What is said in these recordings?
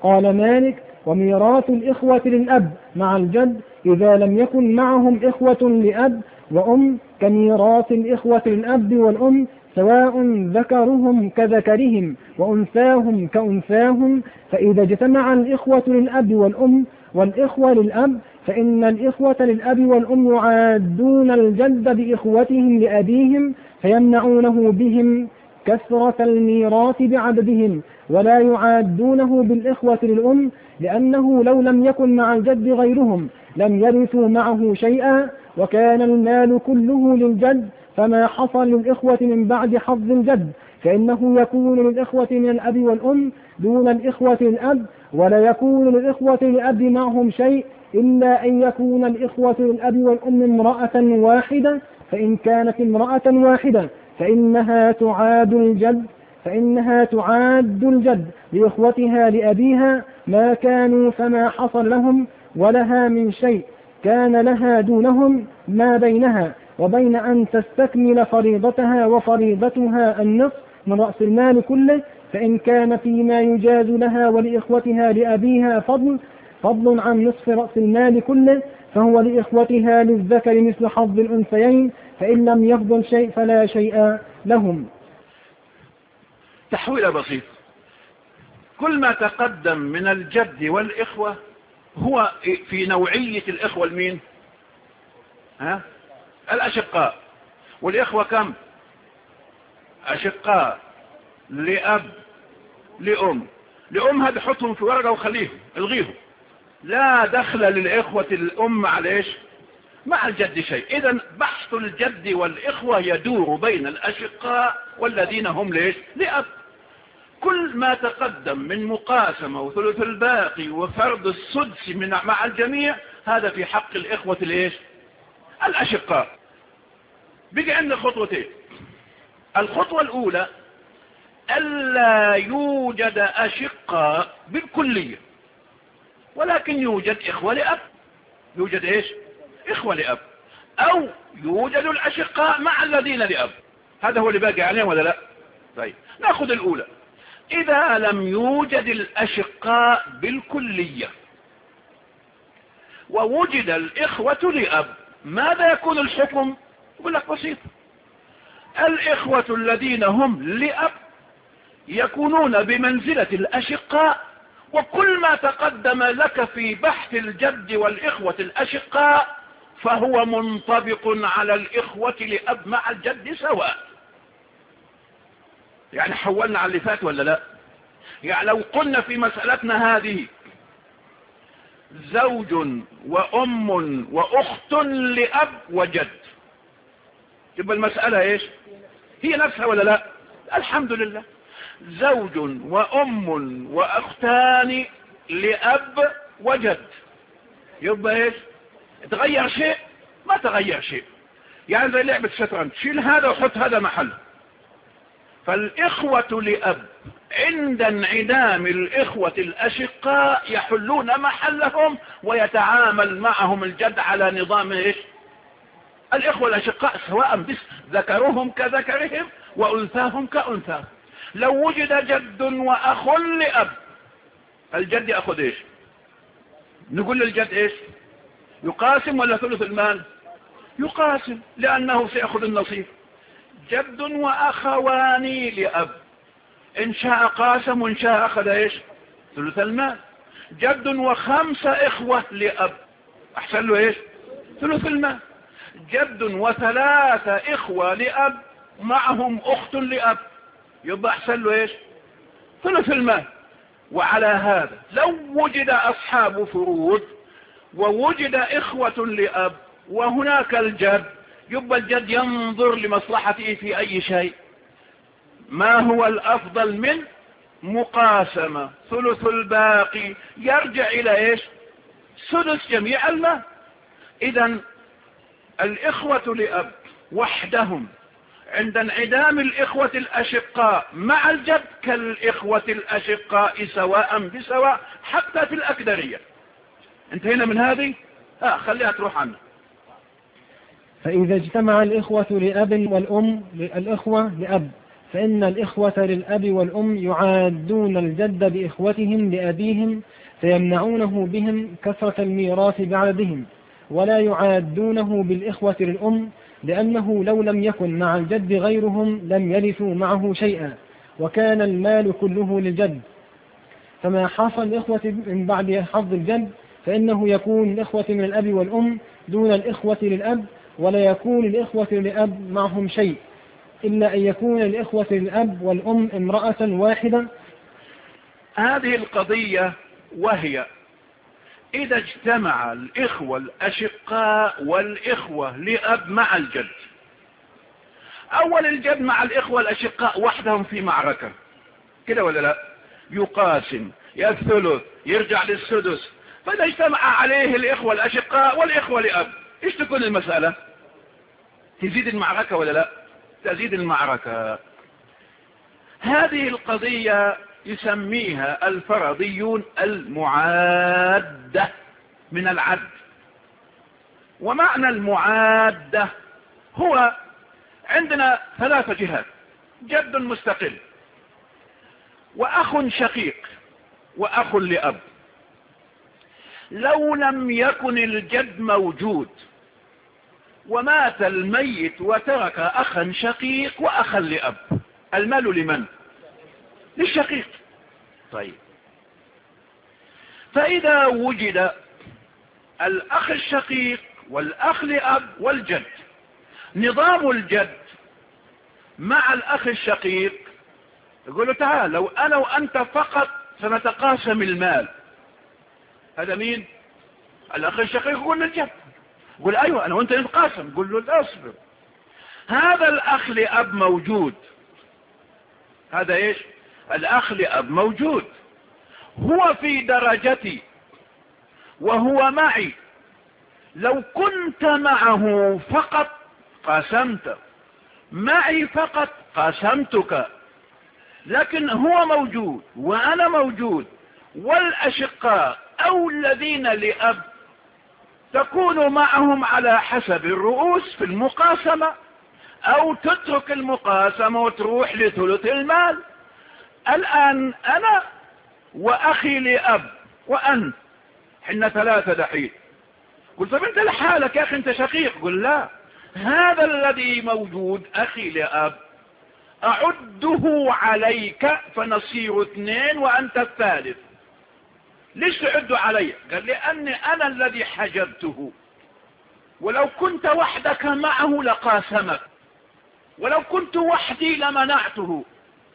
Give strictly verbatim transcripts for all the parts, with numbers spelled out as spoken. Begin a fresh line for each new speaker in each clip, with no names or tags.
قال مالك: وميراث الإخوة للأب مع الجد إذا لم يكن معهم إخوة لأب وأم كميراث الإخوة للأب والأم، سواء ذكرهم كذكرهم وأنثاهم كأنثاهم. فإذا اجتمع الإخوة للأب والأم والإخوة للأب فإن الإخوة للأب والأم يعادون الجد بإخوتهم لأبيهم فيمنعونه بهم كثرة الميراث بعددهم، ولا يعادونه بالإخوة للأم، لأنه لو لم يكن مع الجد غيرهم لم يرثوا معه شيئا، وكان المال كله للجد، فما حصل للإخوة من بعد حظ الجد فإنه يكون للإخوة من الأب والأم دون الإخوة للأب، ولا يكون للإخوة للأب معهم شيء إلا أن يكون الإخوة للأب والأم امرأة واحدة، فإن كانت امرأة واحدة فإنها تعاد الجد فإنها تعاد الجد لإخوتها لأبيها ما كانوا، فما حصل لهم ولها من شيء كان لها دونهم ما بينها وبين أن تستكمل فريضتها، وفريضتها النصف من رأس المال كله. فإن كان فيما يجاز لها ولإخوتها لأبيها فضل فضل عن نصف رأس المال كله فهو لإخوتها للذكر مثل حظ الأنثيين، فإن لم يفضل شيء فلا شيء لهم.
تحويل بسيط. كل ما تقدم من الجد والإخوة هو في نوعية الإخوة المين؟ ها؟ الأشقاء. والإخوة كم؟ أشقاء لأب لأم. لأم هذا حطهم في ورقة وخليهم الغيهم، لا دخل للإخوة الأم مع ليش؟ مع الجد شيء. إذن بحث الجد والإخوة يدور بين الأشقاء والذين هم ليش؟ لأب. كل ما تقدم من مقاسمة وثلث الباقي وفرض السدس من مع الجميع هذا في حق الإخوة ليش؟ الأشقاء. بقى عندنا خطوتين. الخطوة الأولى ألا يوجد أشقاء بالكلية، ولكن يوجد إخوة لأب. يوجد إيش؟ إخوة لأب، أو يوجد الأشقاء مع الذين لأب. هذا هو اللي باقي عليهم ولا لا؟ طيب نأخذ الأولى. إذا لم يوجد الأشقاء بالكلية ووجد الإخوة لأب ماذا يكون الحكم؟ يقول لك بسيط. الإخوة الذين هم لأب يكونون بمنزلة الأشقاء، وكل ما تقدم لك في بحث الجد والإخوة الأشقاء فهو منطبق على الإخوة لأب مع الجد سواء. يعني حولنا على اللي فات ولا لا؟ يعني لو قلنا في مسألتنا هذه زوج وأم وأخت لأب وجد، تبقى المسألة ايش؟ هي نفسها ولا لا؟ الحمد لله. زوج وأم وأختان لأب وجد، يبقى ايش؟ تغير شيء؟ ما تغير شيء. يعني زي لعبة شطرنج، شيل هذا وحط هذا محله. فالإخوة لأب عند انعدام الإخوة الأشقاء يحلون محلهم ويتعامل معهم الجد على نظام ايش؟ الإخوة الأشقاء سواء بس ذكرهم كذكرهم وأنثاهم كأنثاهم. لو وجد جد وأخ لأب الجد يأخذ ايش؟ نقول للجد ايش؟ يقاسم ولا ثلث المال؟ يقاسم، لأنه سيأخذ النصيب. جد وأخوان لأب إن شاء قاسم وإن شاء أخذ ايش؟ ثلث المال. جد وخمسة إخوة لأب أحسن له ايش؟ ثلث المال. جد وثلاثة إخوة لأب معهم أخت لأب يبقى أحسن له ايش؟ ثلث المال. وعلى هذا لو وجد أصحاب فروض ووجد إخوة لأب وهناك الجد، يبقى الجد ينظر لمصلحته في أي شيء. ما هو الأفضل من مقاسمة؟ ثلث الباقي يرجع إلى ايش؟ سدس جميع المال. إذن الإخوة لأب وحدهم عند انعدام الإخوة الأشقاء مع الجد كالإخوة الأشقاء سواء بسواء حتى في الأكدرية. انتهينا من هذه؟ آه خليها تروح عنه.
فإذا اجتمع الإخوة لأب والأم الإخوة لأب فإن الإخوة للأب والأم يعادون الجد بإخوتهم لأبيهم فيمنعونه بهم كثرة الميراث بعدهم، ولا يعادونه بالإخوة للأم، لأنه لو لم يكن مع الجد غيرهم لم يرثوا معه شيئا، وكان المال كله للجد. فما حصل الإخوة من بعد حظ الجد فإنه يكون الإخوة من الأب والأم دون الإخوة للأب، ولا يكون الإخوة للأب معهم شيء، إلا أن يكون الإخوة للأب والأم امرأة واحدة.
هذه القضية وهي إذا اجتمع الإخوة الأشقاء والإخوة لأب مع الجد. أول الجد مع الإخوة الأشقاء وحدهم في معركة كده ولا لا؟ يقاسم يا الثلث يرجع للسدس. فإذا اجتمع عليه الإخوة الأشقاء والإخوة لأب إيش تكون المسألة؟ تزيد المعركة ولا لا؟ تزيد المعركة. هذه القضية يسميها الفرضيون المعادة من العد. ومعنى المعادة هو عندنا ثلاثة جهات: جد مستقل، وأخ شقيق، وأخ لأب. لو لم يكن الجد موجود ومات الميت وترك أخا شقيق وأخا لأب، المال لمن؟ للشقيق. طيب، فإذا وجد الأخ الشقيق والأخ لأب والجد، نظام الجد مع الأخ الشقيق يقول له تعال لو أنا وأنت فقط سنتقاسم المال. هذا مين؟ الأخ الشقيق يقول للجد، يقول أيوة أنا وأنت نتقاسم. يقول له لا أصبر، هذا الأخ لأب موجود، هذا إيش؟ الأخ لأب موجود، هو في درجتي وهو معي. لو كنت معه فقط قاسمت، معي فقط قاسمتك، لكن هو موجود وأنا موجود. والأشقاء أو الذين لأب تكون معهم على حسب الرؤوس في المقاسمة، أو تترك المقاسمة وتروح لثلث المال. الآن أنا وأخي لأب وأنت حنا ثلاثة دحين. قلت طب أنت لحالك يا أخي أنت شقيق. قل لا، هذا الذي موجود أخي لأب أعده عليك فنصير اثنين وأنت الثالث. ليش تعده علي؟ قال لأني أنا الذي حجبته، ولو كنت وحدك معه لقاسمك، ولو كنت وحدي لمنعته.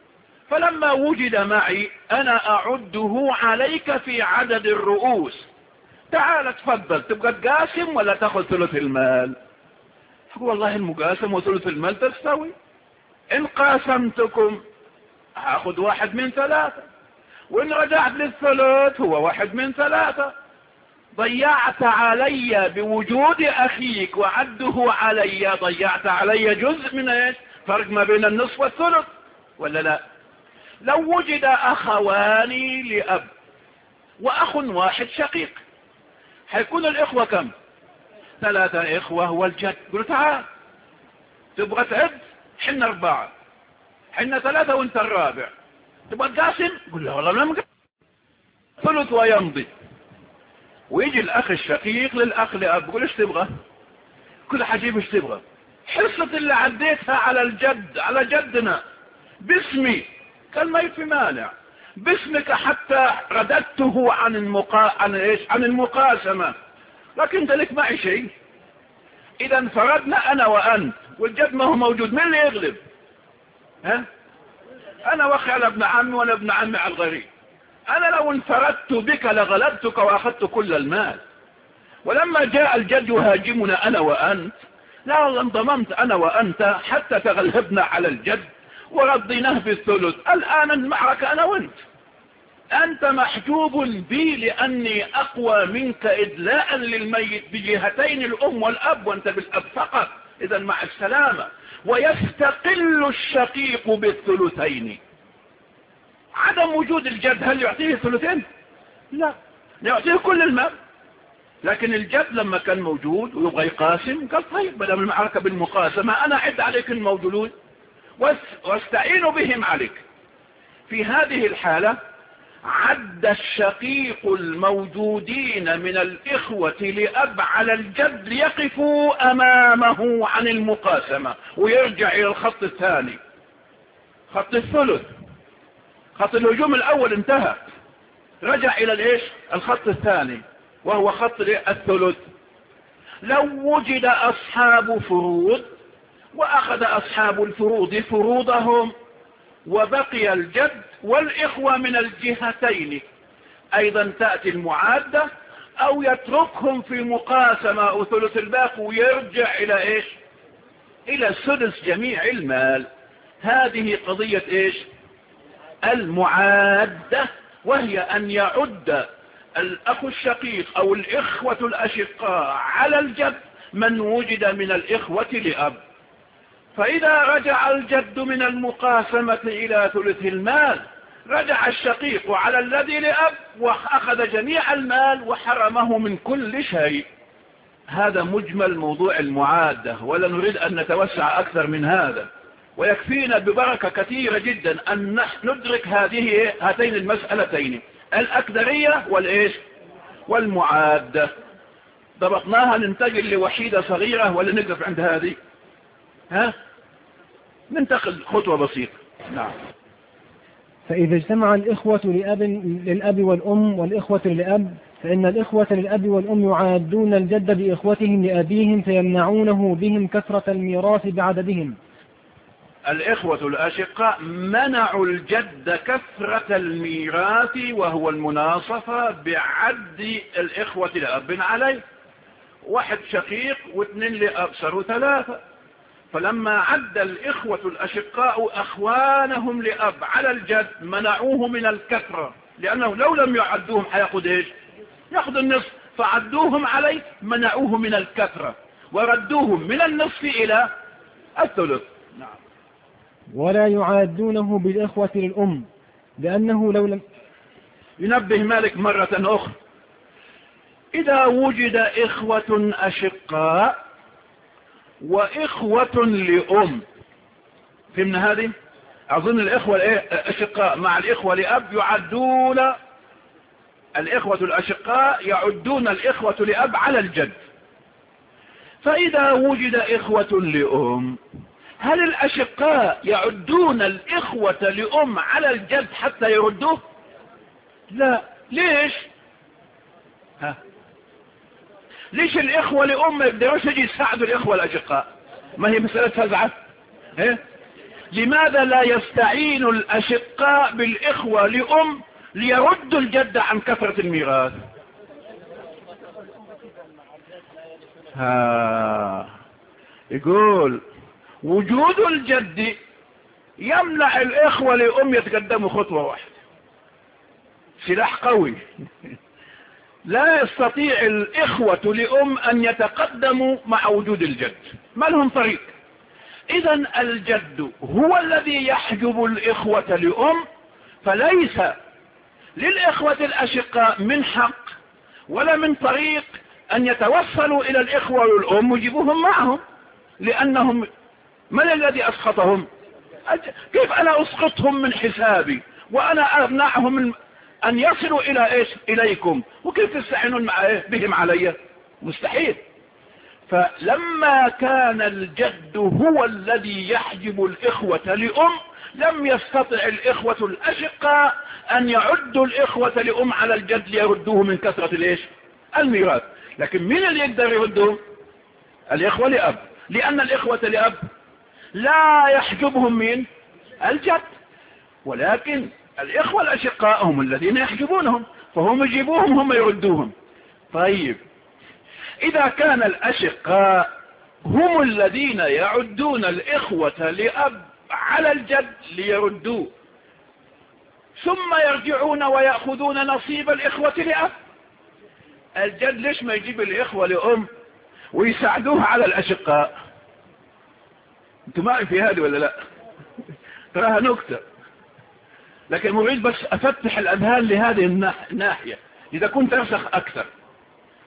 فلما وجد معي أنا أعده عليك في عدد الرؤوس. تعال تفضل، تبقى تقاسم ولا تأخذ ثلث المال؟ يقول والله المقاسم وثلث المال تستوي. إن قاسمتكم أخذ واحد من ثلاثة، وإن رجعت للثلث هو واحد من ثلاثة. ضيعت علي بوجود أخيك وعده علي، ضيعت علي جزء من إيش؟ فرق ما بين النصف والثلث ولا لا؟ لو وجد أخوان لأب وأخ واحد شقيق، حيكون الإخوة كم؟ ثلاثة إخوة والجد. قلت تعال تبغى تعد؟ حنا أربعة، حنا ثلاثة وانت الرابع، تبغى تقاسم؟ قل له والله ما ثلث ويمضي. ويجي الأخ الشقيق للأخ لأب يقول ايش تبغى؟ كل حجيب ايش تبغى؟ حصة اللي عديتها على الجد، على جدنا باسمي. قال ما في مانع، باسمك حتى رددته عن المقا... عن ايش؟ عن المقاسمة، لكن انت لك معي شيء. اذا انفردنا انا وانت والجد ما هو موجود، من اللي يغلب؟ ها؟ انا واخي على ابن عمي ولا ابن عمي على الغريب. انا لو انفردت بك لغلبتك واخذت كل المال. ولما جاء الجد يهاجمنا انا وانت، لا والله انضممت انا وانت حتى تغلبنا على الجد ورضيناه بالثلث. الآن المعركة أنا وانت، أنت محجوب بي لأني أقوى منك إدلاء للميت بجهتين الأم والأب، وأنت بالأب فقط. إذا مع السلامة. ويستقل الشقيق بالثلثين. عدم وجود الجد هل يعطيه الثلثين؟ لا، يعطيه كل المال. لكن الجد لما كان موجود ويبغى يقاسم قال طيب بدل المعركة بالمقاسمة أنا أعد عليك الموجودون واستعينوا بهم عليك. في هذه الحالة عد الشقيق الموجودين من الإخوة لأب على الجد ليقفوا أمامه عن المقاسمة، ويرجع إلى الخط الثاني، خط الثلث. خط الهجوم الأول انتهى، رجع إلى الإيش؟ الخط الثاني وهو خط الثلث. لو وجد أصحاب فروض وأخذ أصحاب الفروض فروضهم وبقي الجد والإخوة من الجهتين، أيضا تأتي المعادة، أو يتركهم في مقاسمة أو ثلث الباقي ويرجع إلى إيش؟ إلى سدس جميع المال. هذه قضية إيش؟ المعادة، وهي أن يعد الأخ الشقيق أو الإخوة الأشقاء على الجد من وجد من الإخوة لأب. فإذا رجع الجد من المقاسمة إلى ثلث المال رجع الشقيق على الذي لأب وأخذ جميع المال وحرمه من كل شيء. هذا مجمل موضوع المعادة، ولا نريد أن نتوسع أكثر من هذا، ويكفينا ببركة كثيرة جدا أن ندرك هذه هاتين المسألتين، الأكدرية والإيش؟ والمعادة. ضبطناها، ننتقل لوحيدة صغيرة ولا نقف عند هذه؟ ها؟ ننتقل خطوة بسيطة. نعم.
فإذا اجتمع الإخوة لأب للأب والأم والإخوة للأب، فإن الإخوة للأب والأم يعادون الجد بإخوتهم لأبيهم فيمنعونه بهم كثرة الميراث بعددهم.
الإخوة الأشقاء منعوا الجد كثرة الميراث وهو المناصفة بعد الإخوة لأب عليه. واحد شقيق واثنين لأب صاروا ثلاثة، فلما عد الإخوة الأشقاء أخوانهم لأب على الجد منعوه من الكثرة، لأنه لو لم يعدوهم حيأخذ إيش؟ يأخذ النصف، فعدوهم عليه منعوه من الكثرة وردوهم من النصف إلى الثلث. نعم.
ولا يعادونه بالإخوة للأم، لأنه لو لم
ينبه مالك مرة أخرى، إذا وجد إخوة أشقاء وإخوة لأم، فهمنا هذه؟ أظن الإخوة الأشقاء مع الإخوة لأب يعدون، الإخوة الأشقاء يعدون الإخوة لأب على الجد. فإذا وجد إخوة لأم، هل الأشقاء يعدون الإخوة لأم على الجد حتى يردوه؟ لا. ليش؟ ها؟ ليش الإخوة لأم ما يقدروش يجي يساعدوا الإخوة الأشقاء؟ ما هي مسألة فزعة؟ إيه؟ لماذا لا يستعين الأشقاء بالإخوة لأم ليردوا الجد عن كثرة الميراث؟ ها، يقول وجود الجد يمنع الإخوة لأم يتقدموا خطوة واحدة، سلاح قوي. لا يستطيع الإخوة لأم أن يتقدموا مع وجود الجد، ما لهم طريق. إذن الجد هو الذي يحجب الإخوة لأم، فليس للإخوة الأشقاء من حق ولا من طريق أن يتوصلوا إلى الإخوة للأم ويجيبوهم معهم، لأنهم من الذي أسقطهم؟ كيف أنا أسقطهم من حسابي وأنا أمنعهم من أن يصلوا إلى إيش؟ إليكم، وكيف تستعينون مع بهم علي؟ مستحيل. فلما كان الجد هو الذي يحجب الإخوة لأم، لم يستطع الإخوة الأشقاء أن يعدوا الإخوة لأم على الجد ليردوه من كثرة الإيش؟ الميراث. لكن من اللي يقدر يردوه؟ الإخوة لأب، لأن الإخوة لأب لا يحجبهم من الجد، ولكن الإخوة الأشقاء هم الذين يحجبونهم، فهم يجيبوهم هم يردوهم. طيب، إذا كان الأشقاء هم الذين يعدون الإخوة لأب على الجد ليردوه، ثم يرجعون ويأخذون نصيب الإخوة لأب، الجد ليش ما يجيب الإخوة لأم ويساعدوه على الأشقاء؟ انتوا معي في هذه ولا لا؟ تراها نكتة، لكن مريد بس أفتح الأذهان لهذه الناحية إذا كنت أرسخ أكثر.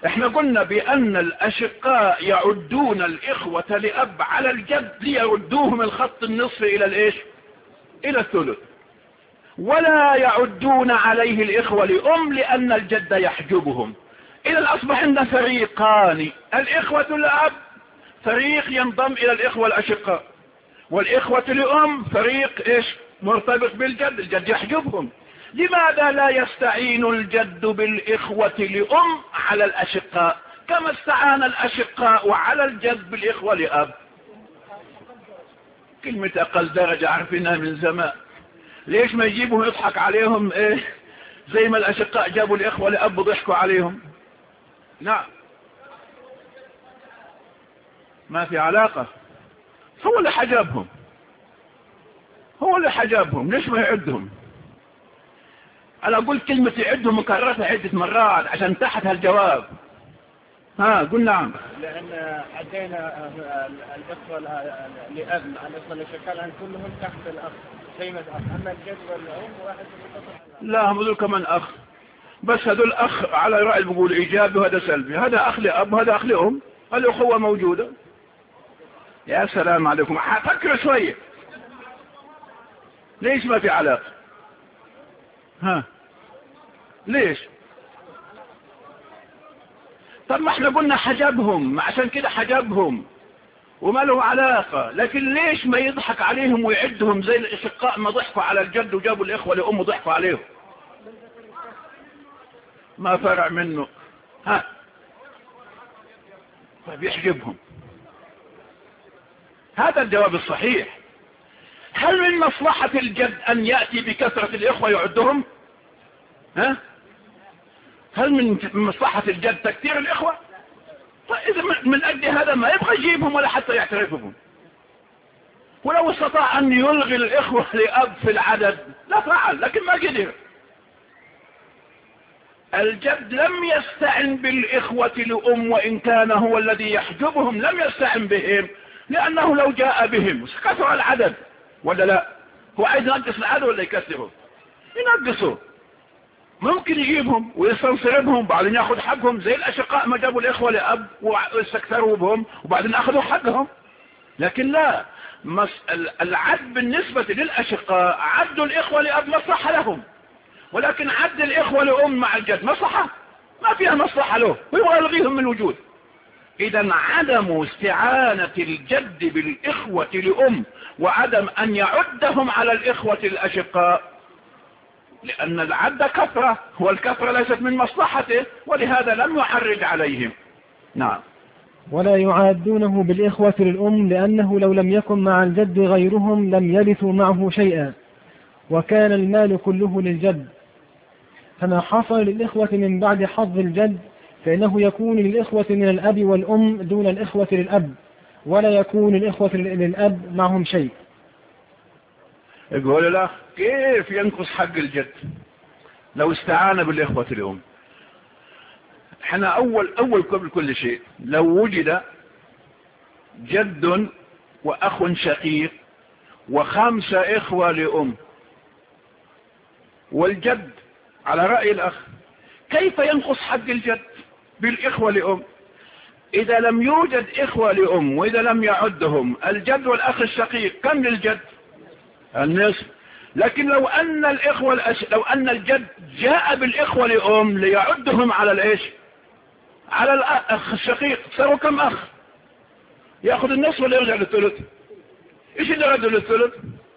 احنا قلنا بأن الأشقاء يعدون الإخوة لأب على الجد ليردوهم الخط النصف إلى الإيش؟ إلى الثلث، ولا يعدون عليه الإخوة لأم لأن الجد يحجبهم. إذا أصبح عندنا فريقان، الإخوة لأب فريق ينضم إلى الإخوة الأشقاء، والإخوة لأم فريق إيش؟ مرتبط بالجد، الجد يحجبهم. لماذا لا يستعين الجد بالإخوة لأم على الأشقاء كما استعان الأشقاء على الجد بالإخوة لأب؟ كلمة أقل درجة عارفينها من زمان، ليش ما يجيبهم يضحك عليهم إيه زي ما الأشقاء جابوا الإخوة لأب وضحكوا عليهم؟ نعم، ما في علاقة، هو اللي حجبهم، هو اللي حجبهم، ليش ما يعدهم؟ أنا قلت كلمة يعدهم مكررتها عدة مرات عشان تحتها الجواب. ها قل نعم.
لأن عدينا الإخوة لأب مع الإخوة الأشقاء كلهم تحت الأخ زي ما أما الجد والأم واحد
لا، هم هذول كمان أخ، بس هذول أخ على رأي بيقول إيجابي وهذا سلبي، هذا أخ لأب وهذا أخ لأم، الأخوة موجودة. يا سلام عليكم، فكروا شوية، ليش ما في علاقة؟ ها ليش؟ طب ما احنا قلنا حجبهم، عشان كده حجبهم وما له علاقة، لكن ليش ما يضحك عليهم ويعدهم زي الاشقاء ما ضحكوا على الجد وجابوا الإخوة لأم وضحكوا عليهم؟ ما فرع منه. ها طيب يحجبهم، هذا الجواب الصحيح. هل من مصلحة الجد أن يأتي بكثرة الإخوة يعدهم؟ ها؟ هل من مصلحة الجد تكثير الإخوة؟ فإذا من أجل هذا ما يبغى يجيبهم ولا حتى يعترف بهم. ولو استطاع أن يلغي الإخوة لأب في العدد لا فعل، لكن ما قدر. الجد لم يستعن بالإخوة لأم وإن كان هو الذي يحجبهم، لم يستعن بهم، لأنه لو جاء بهم كثر العدد ولا لا؟ هو عايز ينقص العدد ولا يكثره؟ ينقصه. ممكن يجيبهم ويستنصربهم بعدين ياخذ حقهم زي الأشقاء ما جابوا الإخوة لأب واستكثروا بهم وبعدين أخذوا حقهم. لكن لا، العد بالنسبة للأشقاء عدوا الإخوة لأب مصلحة لهم، ولكن عد الإخوة لأم مع الجد مصلحة ما فيها مصلحة له، ويبغى يلغيهم من الوجود. إذا عدم استعانة الجد بالإخوة لأم وعدم أن يعدهم على الإخوة الأشقاء لأن العد كثرة، والكثرة ليست من مصلحته، ولهذا لم يحرج عليهم. نعم.
ولا يعادونه بالإخوة للأم لأنه لو لم يكن مع الجد غيرهم لم يرثوا معه شيئا، وكان المال كله للجد، فما حصل للإخوة من بعد حظ الجد فإنه يكون للإخوة من الأب والأم دون الإخوة للأب، ولا يكون الإخوة للأب معهم شيء.
يقول الأخ كيف ينقص حق الجد لو استعان بالإخوة الأم؟ احنا أول أول قبل كل شيء لو وجد جد وأخ شقيق وخمسة إخوة لأم والجد على رأي الأخ، كيف ينقص حق الجد بالإخوة لأم؟ إذا لم يوجد إخوة لأم وإذا لم يعدهم الجد والأخ الشقيق كم للجد؟ النصف. لكن لو أن الإخوة الأش... لو أن الجد جاء بالإخوة لأم ليعدهم على الإيش؟ على الأخ الشقيق، صاروا كم أخ؟ يأخذ النصف ولا يرجع للثلث؟ إيش اللي رده للثلث؟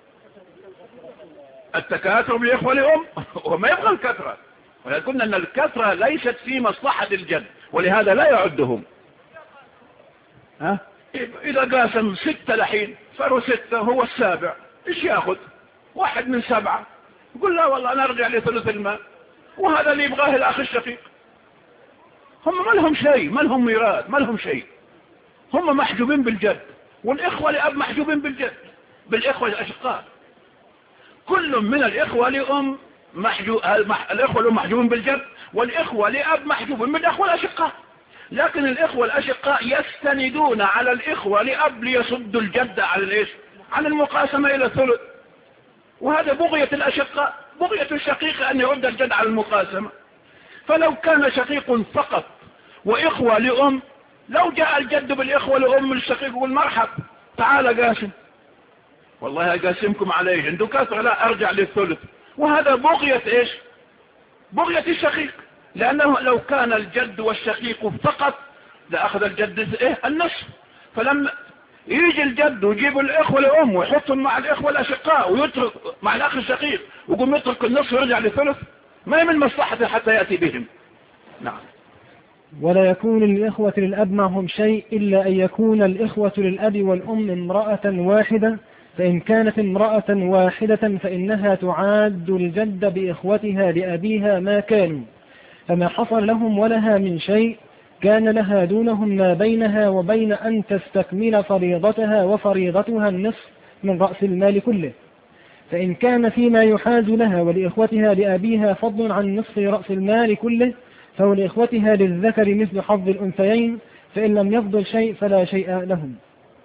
التكاثر بالإخوة لأم وما يبغى الكثرة، ولكن أن الكثرة ليست في مصلحة الجد ولهذا لا يعدهم. ها؟ إذا قاسم ستة لحين صاروا ستة هو السابع، إيش يأخذ؟ واحد من سبعة، يقول لا والله أنا أرجع لثلث المال، وهذا اللي يبغاه الأخ الشقيق. هم ما لهم شيء، ما لهم ميراث، ما لهم شيء، هم محجوبين بالجد، والإخوة لأب محجوبين بالجد بالإخوة الأشقاء. كل من الإخوة لأم محجوب، الإخوة لأم محجوبين بالجد، والإخوة لأب محجوبين بالإخوة الأشقاء. لكن الإخوة الأشقاء يستندون على الإخوة لأب ليصدوا الجد على الإيش؟ عن المقاسمة إلى الثلث، وهذا بغية الأشقاء، بغية الشقيق أن يرد الجد على المقاسمة. فلو كان شقيق فقط وإخوة لأم، لو جاء الجد بالإخوة لأم الشقيق يقول مرحب تعال قاسم، والله أقاسمكم عليه عنده كثرة، لا أرجع للثلث. وهذا بغية إيش؟ بغية الشقيق، لأنه لو كان الجد والشقيق فقط لأخذ الجد إيه النصف. فلما يجي الجد ويجيب الإخوة لأم ويحطهم مع الإخوة الأشقاء ويترك مع الأخ الشقيق ويقوم يترك النصف ويرجع للثلث، ما من مصلحة حتى يأتي بهم. نعم.
ولا يكون للإخوة للأب معهم شيء إلا أن يكون الإخوة للأب والأم امرأة واحدة، فإن كانت امرأة واحدة فإنها تعاد الجد بإخوتها لأبيها ما كانوا، فما حصل لهم ولها من شيء كان لها دونهم ما بينها وبين أن تستكمل فريضتها، وفريضتها النصف من رأس المال كله. فإن كان فيما يحاز لها ولإخوتها لأبيها فضل عن نصف رأس المال كله فهو لإخوتها للذكر مثل حظ الأنثيين، فإن لم يفضل شيء فلا شيء لهم.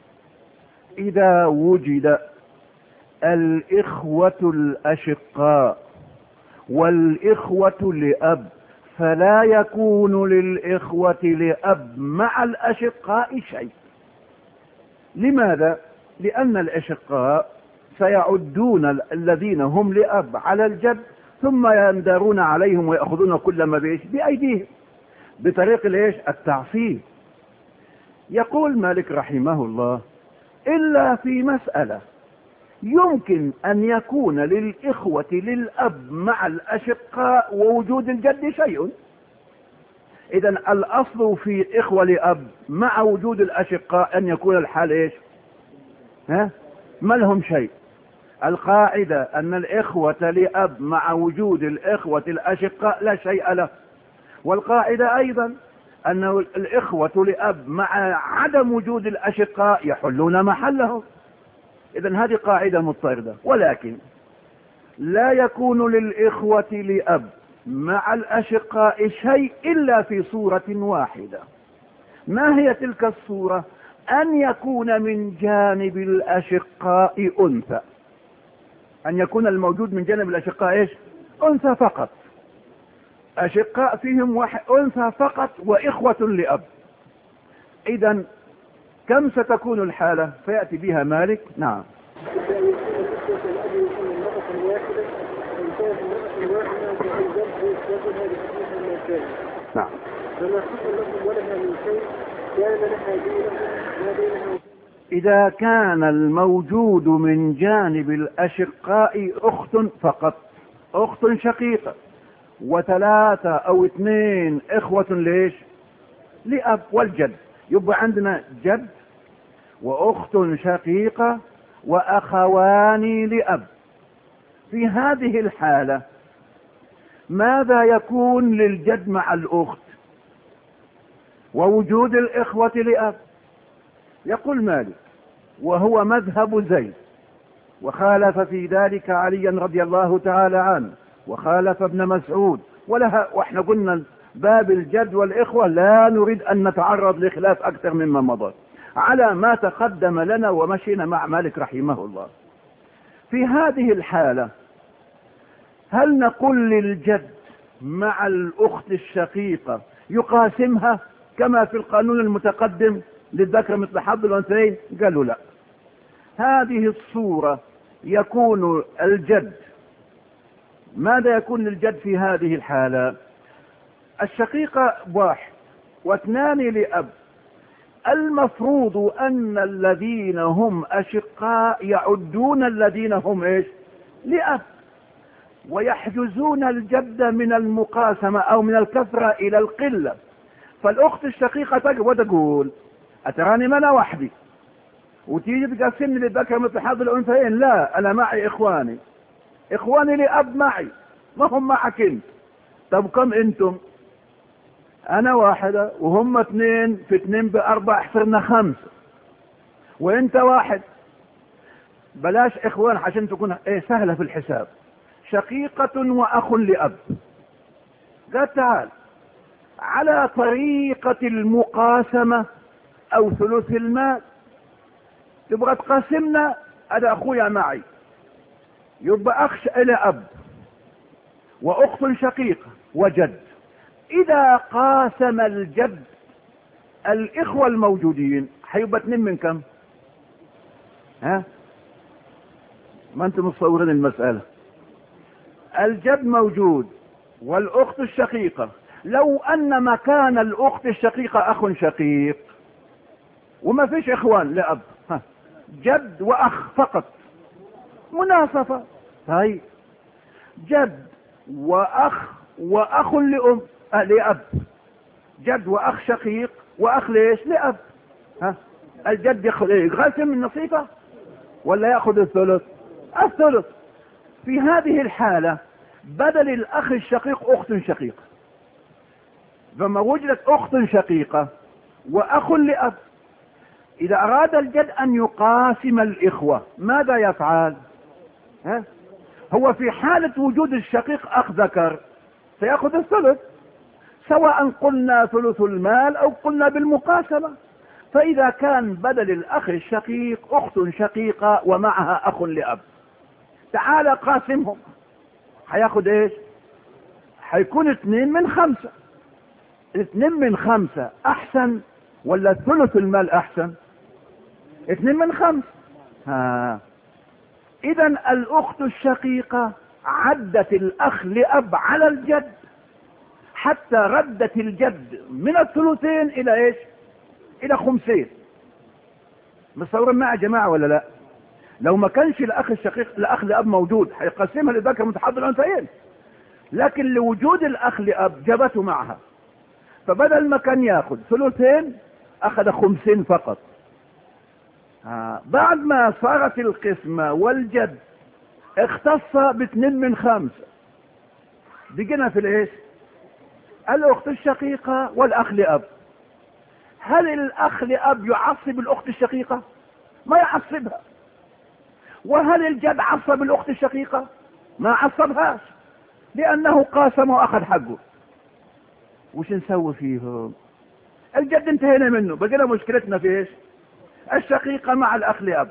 إذا وجد الإخوة الأشقاء والإخوة لأب فلا يكون للإخوة لأب مع الأشقاء شيء. لماذا؟ لأن الأشقاء سيعدون الذين هم لأب على الجد ثم يندرون عليهم ويأخذون كل ما بإيش بأيديهم بطريق الإيش التعصيب. يقول مالك رحمه الله: إلا في مسألة يمكن أن يكون للإخوة للأب مع الأشقاء ووجود الجد شيء. إذن الأصل في إخوة لأب مع وجود الأشقاء أن يكون الحال إيش؟ ها؟ ما لهم شيء. القاعدة أن الإخوة لأب مع وجود الإخوة الأشقاء لا شيء له. والقاعدة أيضا أن الإخوة لأب مع عدم وجود الأشقاء يحلون محلهم. إذن هذه قاعدة مضطردة. ولكن لا يكون للإخوة لأب مع الأشقاء شيء إلا في صورة واحدة. ما هي تلك الصورة؟ أن يكون من جانب الأشقاء أنثى، أن يكون الموجود من جانب الأشقاء إيش؟ أنثى فقط. أشقاء فيهم واحد أنثى فقط وإخوة لأب. إذن كم ستكون الحالة؟ فيأتي بها مالك. نعم. نعم. إذا كان الموجود من جانب الأشقاء أخت فقط، أخت شقيقة وثلاثة أو اثنين إخوة ليش؟ لأب والجد، يبقى عندنا جد وأخت شقيقة وأخوان لأب. في هذه الحالة ماذا يكون للجد مع الأخت ووجود الإخوة لأب؟ يقول مالك: وهو مذهب زيد، وخالف في ذلك عليا رضي الله تعالى عنه، وخالف ابن مسعود، ولها. واحنا قلنا باب الجد والإخوة لا نريد أن نتعرض لخلاف أكثر مما مضى على ما تقدم لنا ومشينا مع مالك رحمه الله. في هذه الحالة هل نقول للجد مع الأخت الشقيقة يقاسمها كما في القانون المتقدم للذكر مثل حظ الأنثيين؟ قالوا لا. هذه الصورة يكون الجد، ماذا يكون للجد في هذه الحالة؟ الشقيقة واحد واثنان لأب. المفروض أن الذين هم أشقاء يعدون الذين هم إيش؟ لأب، ويحجزون الجد من المقاسمة أو من الكثرة إلى القلة. فالأخت الشقيقة تقف وتقول: أتراني ما أنا وحدي وتيجي تقسمني للذكر مثل حظ الأنثيين؟ لا، أنا معي إخواني، إخواني لأب معي، ما هم معك أنت. طب كم أنتم؟ أنا واحدة وهم اثنين، في اثنين بأربع صرنا خمسة، وأنت واحد. بلاش إخوان عشان تكون إيه سهلة في الحساب. شقيقة وأخ لأب. قال تعال على طريقة المقاسمة أو ثلث المال، تبغى تقاسمنا؟ أنا أخويا معي، يبقى أخ إلى أب وأخت شقيقة وجد. اذا قاسم الجد الاخوة الموجودين هيبقى اتنين من كم؟ ها؟ ما انتم متصورين المسألة. الجد موجود والاخت الشقيقة، لو ان مكان الاخت الشقيقة اخ شقيق وما فيش اخوان لأب، ها، جد واخ فقط، مناصفة. طيب جد واخ واخ لأم أه لأب، جد واخ شقيق واخ ليش؟ لأب. ها، الجد ياخذ ايه؟ يقسم النصيفة ولا ياخذ الثلث؟ الثلث. في هذه الحالة بدل الاخ الشقيق اخت شقيقة، فما وجدت اخت شقيقة واخ لأب، اذا اراد الجد ان يقاسم الاخوة ماذا يفعل؟ ها؟ هو في حالة وجود الشقيق اخ ذكر سيأخذ الثلث، سواء قلنا ثلث المال او قلنا بالمقاسمة. فاذا كان بدل الاخ الشقيق اخت شقيقة ومعها اخ لأب، تعال قاسمهم، هياخد ايش؟ هيكون اثنين من خمسة. اثنين من خمسة احسن ولا ثلث المال احسن؟ اثنين من خمسة. ها، اذا الاخت الشقيقة عدت الاخ لأب على الجد حتى ردت الجد من الثلثين الى ايش؟ الى خمسين. متصورين معي يا جماعة ولا لا؟ لو ما كانش الاخ الشقيق الاخ لأب موجود هيقسمها للذكر متحضر الانثيين، لكن لوجود الاخ لأب جابته معها، فبدل ما كان ياخذ ثلثين اخذ خمسين فقط. آه. بعد ما صارت القسمة والجد اختص باثنين من خمسة، بقينا في الايش؟ الاخت الشقيقة والاخ لأب. هل الاخ لأب يعصب الاخت الشقيقة؟ ما يعصبها. وهل الجد عصب الاخت الشقيقة؟ ما عصبهاش، لانه قاسم واخذ حقه. وش نسوي فيهم؟ الجد انتهينا منه، بقينا مشكلتنا في ايش؟ الشقيقة مع الاخ لأب.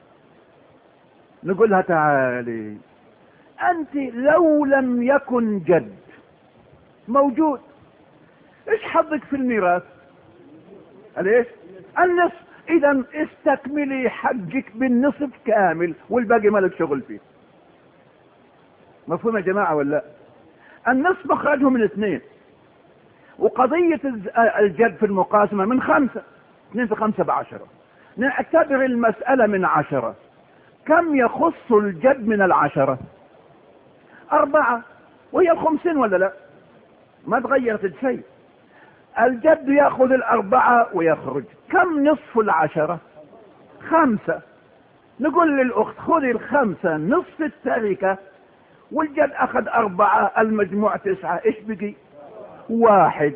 نقول لها تعالي انت لو لم يكن جد موجود ايش حظك في الميراث؟ ليش؟ النصف. اذا استكملي حقك بالنصف كامل والباقي مالك شغل فيه. مفهوم يا جماعة ولا لا؟ النصف مخرجه من اثنين، وقضية الجد في المقاسمة من خمسة، اثنين في خمسة بعشرة. نعتبر المسألة من عشرة، كم يخص الجد من العشرة؟ أربعة، وهي الخمسين ولا لا؟ ما تغيرت شيء. الجد يأخذ الأربعة ويخرج، كم نصف العشرة؟ خمسة. نقول للأخت خذي الخمسة نصف التركة، والجد أخذ أربعة، المجموع تسعة، إيش بقي؟ واحد.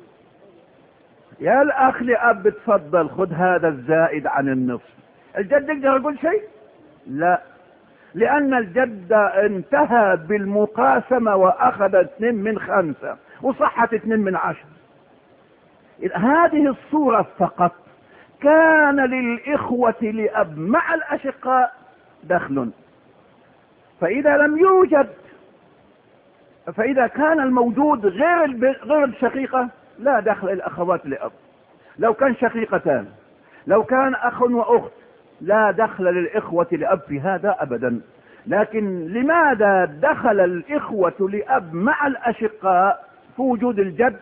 يا الأخ لأب تفضل خذ هذا الزائد عن النصف. الجد يقدر يقول شيء؟ لا، لأن الجد انتهى بالمقاسمة وأخذ اثنين من خمسة وصحت اثنين من عشر. هذه الصورة فقط كان للإخوة لأب مع الأشقاء دخل. فإذا لم يوجد، فإذا كان الموجود غير غير الشقيقة لا دخل الأخوات لأب. لو كان شقيقتان، لو كان أخ وأخت، لا دخل للإخوة لأب في هذا أبدا. لكن لماذا دخل الإخوة لأب مع الأشقاء في وجود الجد؟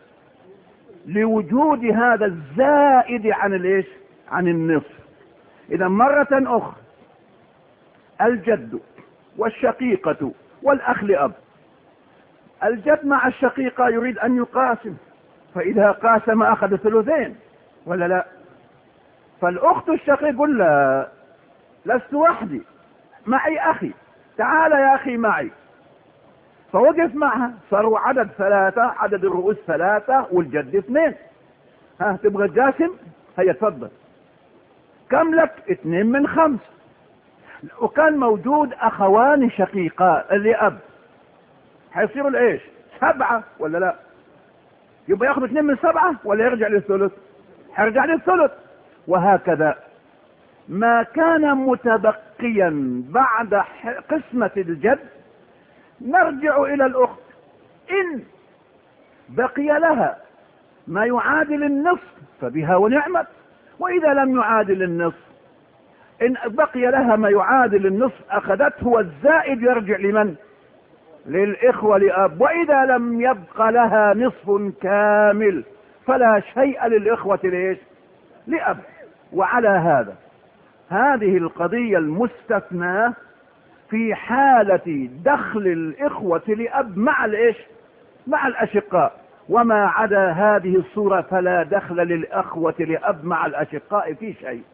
لوجود هذا الزائد عن الايش؟ عن النصف. اذا مرة اخرى الجد والشقيقة والاخ لأب، الجد مع الشقيقة يريد ان يقاسم، فاذا قاسم اخذ ثلثين ولا لا؟ فالاخت الشقيقة يقول لا، لست وحدي، معي اخي، تعال يا اخي معي. فوقف معها، صاروا عدد ثلاثة، عدد الرؤوس ثلاثة والجد اثنين. ها تبغى تقاسم؟ هيا تفضل. كم لك؟ اثنين من خمس. وكان موجود اخوان شقيقاء لأب، حيصيروا الايش؟ سبعة ولا لا؟ يبقى ياخذ اثنين من سبعة ولا يرجع للثلث؟ هيرجع للثلث. وهكذا ما كان متبقيا بعد قسمة الجد نرجع الى الاخت. ان بقي لها ما يعادل النصف فبها ونعمت، وإذا لم يعادل النصف إن بقي لها ما يعادل النصف أخذته، والزائد يرجع لمن؟ للإخوة لأب. وإذا لم يبق لها نصف كامل فلا شيء للإخوة ليش؟ لأب. وعلى هذا هذه القضية المستثناة في حالة دخل الإخوة لأب مع الإيش؟ مع الأشقاء، وما عدا هذه الصورة فلا دخل للأخوة لأب مع الأشقاء في شيء.